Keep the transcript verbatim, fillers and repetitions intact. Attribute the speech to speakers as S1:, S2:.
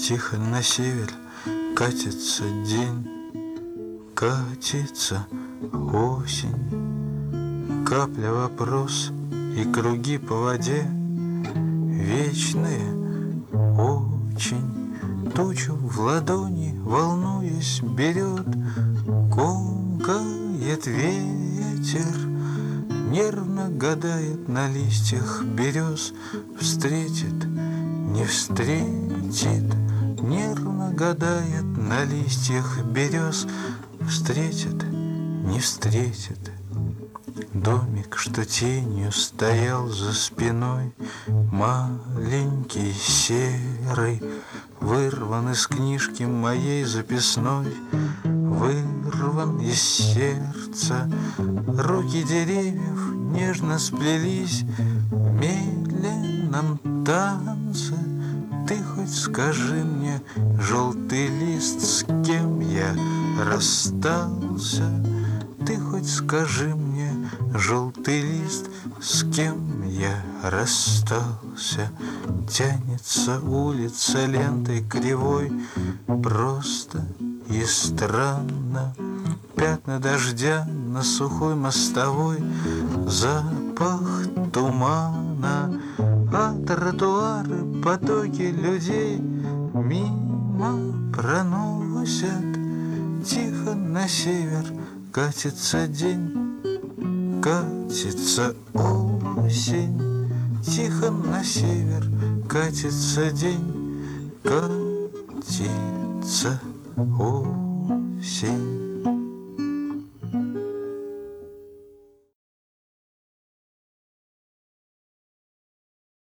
S1: Тихо на север катится день, катится осень. Капля вопрос и круги по воде вечные очень. Тучу в ладони, волнуясь, берет, комкает ветер, нервно гадает на листьях берез. Встретит, не встретит, нервно гадает на листьях берез. Встретит, не встретит. Домик, что тенью стоял за спиной, маленький, серый, вырван из книжки моей записной, вырван из сердца. Руки деревьев нежно сплелись в медленном танце. Ты хоть скажи мне, желтый лист, с кем я расстался? Ты хоть скажи мне, желтый лист, с кем я расстался? Тянется улица лентой кривой, просто и странно. Пятна дождя на сухой мостовой, запах тумана, а тротуары, потоки людей мимо проносят. Тихо на север катится день, катится осень. Тихо на север катится день, катится осень.